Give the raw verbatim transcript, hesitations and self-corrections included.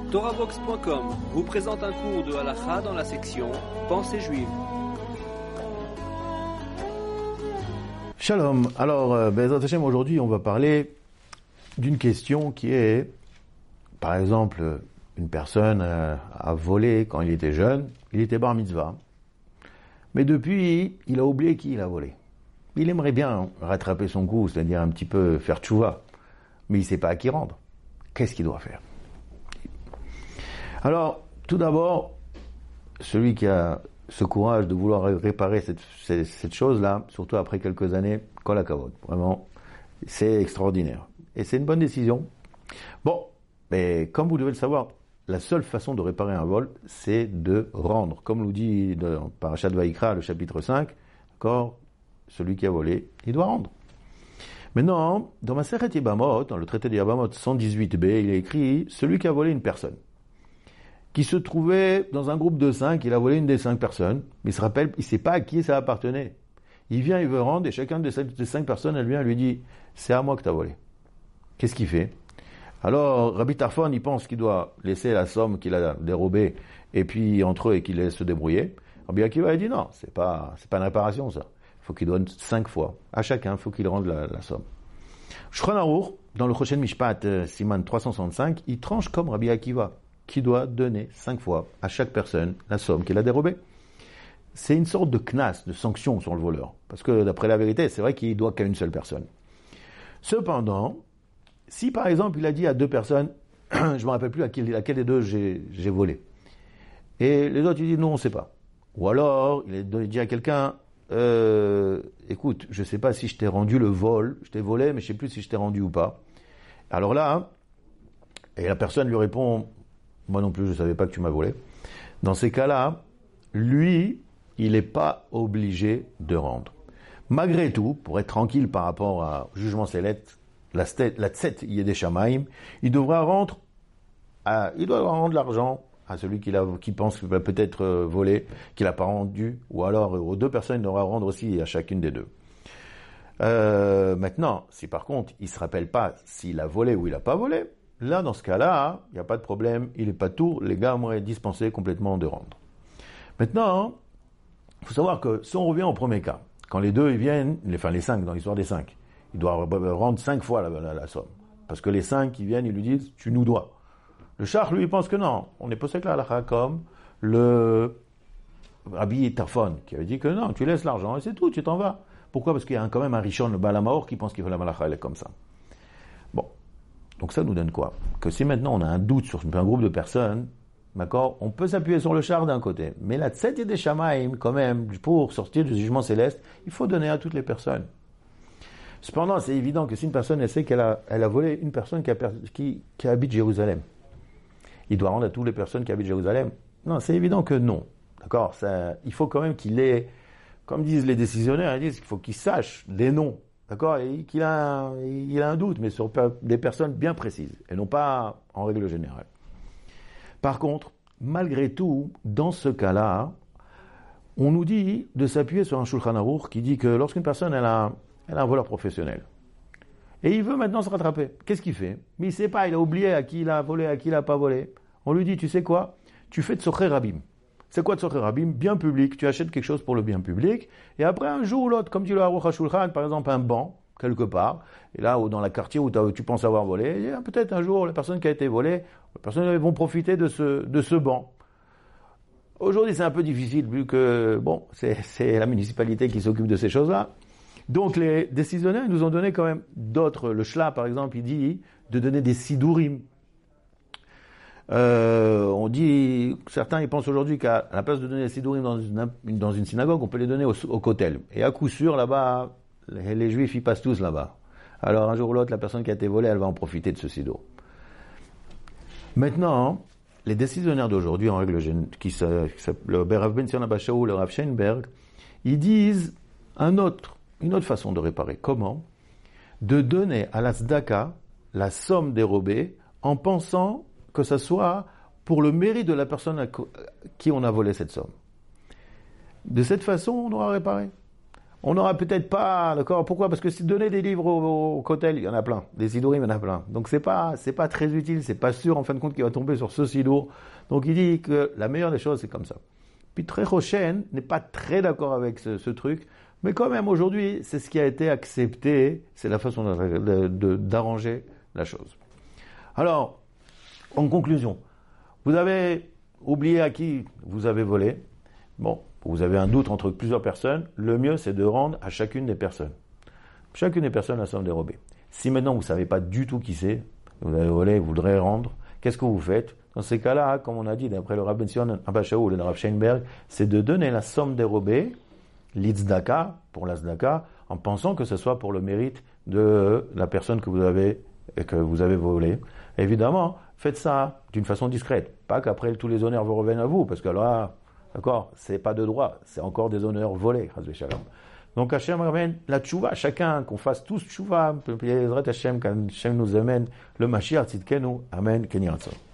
Torahbox point com vous présente un cours de halakha dans la section Pensée juive. Shalom. Alors, euh, Be'ezrat Hashem, aujourd'hui, on va parler d'une question qui est, par exemple, une personne euh, a volé quand il était jeune, il était bar mitzvah, mais depuis, il a oublié qui il a volé. Il aimerait bien rattraper son coup, c'est-à-dire un petit peu faire tchouva, mais il ne sait pas à qui rendre. Qu'est-ce qu'il doit faire? Alors, tout d'abord, celui qui a ce courage de vouloir réparer cette, cette, cette chose-là, surtout après quelques années, kol hakavod. Vraiment, c'est extraordinaire. Et c'est une bonne décision. Bon, mais comme vous devez le savoir, la seule façon de réparer un vol, c'est de rendre. Comme nous dit dans Parashat Vayikra, le chapitre cinq, d'accord, celui qui a volé, il doit rendre. Maintenant, dans Masechet Yebamot, dans le traité de Yebamot cent dix-huit b, il est écrit « Celui qui a volé une personne » qui se trouvait dans un groupe de cinq, il a volé une des cinq personnes, mais il se rappelle, il ne sait pas à qui ça appartenait. Il vient, il veut rendre, et chacun de ces cinq personnes, elle vient, elle lui dit « C'est à moi que tu as volé ». Qu'est-ce qu'il fait? Alors, Rabbi Tarfon, il pense qu'il doit laisser la somme qu'il a dérobée, et puis entre eux, et qu'il laisse se débrouiller. Rabbi Akiva, il dit « Non, c'est pas, c'est pas une réparation, ça. Il faut qu'il donne cinq fois. À chacun, il faut qu'il rende la, la somme. » Shulchan Aruch, dans le Choshen Mishpat, euh, Siman trois cent soixante-cinq, il tranche comme Rabbi Akiva, qui doit donner cinq fois à chaque personne la somme qu'il a dérobée. C'est une sorte de knas, de sanction sur le voleur. Parce que d'après la vérité, c'est vrai qu'il doit qu'à une seule personne. Cependant, si par exemple il a dit à deux personnes, je ne me rappelle plus à quel, à quel des deux j'ai, j'ai volé, et les autres ils disent non, on ne sait pas. Ou alors il a dit à quelqu'un, euh, écoute, je ne sais pas si je t'ai rendu le vol, je t'ai volé, mais je ne sais plus si je t'ai rendu ou pas. Alors là, et la personne lui répond, moi non plus, je ne savais pas que tu m'as volé. Dans ces cas-là, lui, il n'est pas obligé de rendre. Malgré tout, pour être tranquille par rapport au jugement céleste, la tset yedei shamayim, il devra rendre, à, il doit rendre l'argent à celui qui, qui pense qu'il va peut-être voler, qu'il n'a pas rendu, ou alors aux deux personnes, il devra rendre aussi à chacune des deux. Euh, maintenant, si par contre, il ne se rappelle pas s'il a volé ou il n'a pas volé, là, dans ce cas-là, il n'y a pas de problème, il n'est pas tout, les gars m'auraient dispensé complètement de rendre. Maintenant, il faut savoir que si on revient au premier cas, quand les deux ils viennent, les, enfin les cinq, dans l'histoire des cinq, ils doivent rendre cinq fois la, la, la somme. Parce que les cinq qui viennent, ils lui disent, tu nous dois. Le char, lui, il pense que non, on est posé que la halakha comme le Rabbi Tarfon, qui avait dit que non, tu laisses l'argent et c'est tout, tu t'en vas. Pourquoi? Parce qu'il y a quand même un Rishon, le Baal HaMaor, qui pense qu'il fait la halakha, elle est comme ça. Bon. Donc ça nous donne quoi? Que si maintenant on a un doute sur un groupe de personnes, d'accord, on peut s'appuyer sur le char d'un côté. Mais la tset yedei shamayim, quand même, pour sortir du jugement céleste, il faut donner à toutes les personnes. Cependant, c'est évident que si une personne elle sait qu'elle a, elle a volé une personne qui, a, qui, qui habite Jérusalem, il doit rendre à toutes les personnes qui habitent Jérusalem. Non, c'est évident que non. D'accord, ça, il faut quand même qu'il ait, comme disent les décisionnaires, ils disent qu'il faut qu'il sache les noms. D'accord, et qu'il a, un, il a un doute, mais sur des personnes bien précises, et non pas en règle générale. Par contre, malgré tout, dans ce cas-là, on nous dit de s'appuyer sur un Shulchan Aruch qui dit que lorsqu'une personne elle a, elle a un voleur professionnel, et il veut maintenant se rattraper, qu'est-ce qu'il fait? Mais il ne sait pas, il a oublié à qui il a volé, à qui il n'a pas volé. On lui dit, tu sais quoi? Tu fais de Tsocher Rabim. C'est quoi Tsocher Rabim? Bien public. Tu achètes quelque chose pour le bien public, et après un jour ou l'autre, comme tu le Aruch HaShulchan, par exemple un banc, quelque part, et là, dans la quartier où tu penses avoir volé, peut-être un jour, les personnes qui a été volées, les personnes vont profiter de ce, de ce banc. Aujourd'hui, c'est un peu difficile, vu que, bon, c'est, c'est la municipalité qui s'occupe de ces choses-là. Donc, les décisionnaires nous ont donné quand même d'autres. Le Shla, par exemple, il dit de donner des sidourim. Euh, on dit, certains ils pensent aujourd'hui qu'à la place de donner les sidourim dans une, dans une synagogue, on peut les donner au, au kotel. Et à coup sûr, là-bas, les, les juifs ils passent tous là-bas. Alors un jour ou l'autre, la personne qui a été volée, elle va en profiter de ce sidour. Maintenant, les décisionnaires d'aujourd'hui, en règle générale, qui le Rav Ben Zion Abba Shaul, le Rav Sheinberg, ils disent un autre, une autre façon de réparer. Comment? De donner à la tzedaka la somme dérobée en pensant que ce soit pour le mérite de la personne à qui on a volé cette somme. De cette façon, on aura réparé. On n'aura peut-être pas, d'accord, pourquoi? Parce que si donner des livres au, au Kotel, il y en a plein. Des sidurim, il y en a plein. Donc c'est pas, c'est pas très utile, c'est pas sûr, en fin de compte, qu'il va tomber sur ce sidour. Donc il dit que la meilleure des choses, c'est comme ça. Puis Très Rochen n'est pas très d'accord avec ce, ce truc, mais quand même aujourd'hui, c'est ce qui a été accepté, c'est la façon de, de, de, d'arranger la chose. Alors, en conclusion, vous avez oublié à qui vous avez volé. Bon, vous avez un doute entre plusieurs personnes, le mieux c'est de rendre à chacune des personnes. Chacune des personnes la somme dérobée. Si maintenant vous ne savez pas du tout qui c'est, vous avez volé, vous voudrez rendre, qu'est-ce que vous faites? Dans ces cas-là, comme on a dit d'après le Rav Ben Sion Abba Shaul et le Rav Sheinberg, c'est de donner la somme dérobée, l'itzdaka, pour la zdaka, en pensant que ce soit pour le mérite de la personne que vous avez, que vous avez volée. Évidemment, faites ça d'une façon discrète. Pas qu'après tous les honneurs vous reviennent à vous, parce que là, d'accord, c'est pas de droit, c'est encore des honneurs volés, Chas v'Shalom. Donc Hachem ramène la tchouva, chacun, qu'on fasse tous tchouva, Hachem, quand Hachem nous amène le Mashiach, Tzidkenu, Amen, Ken Yiratzon.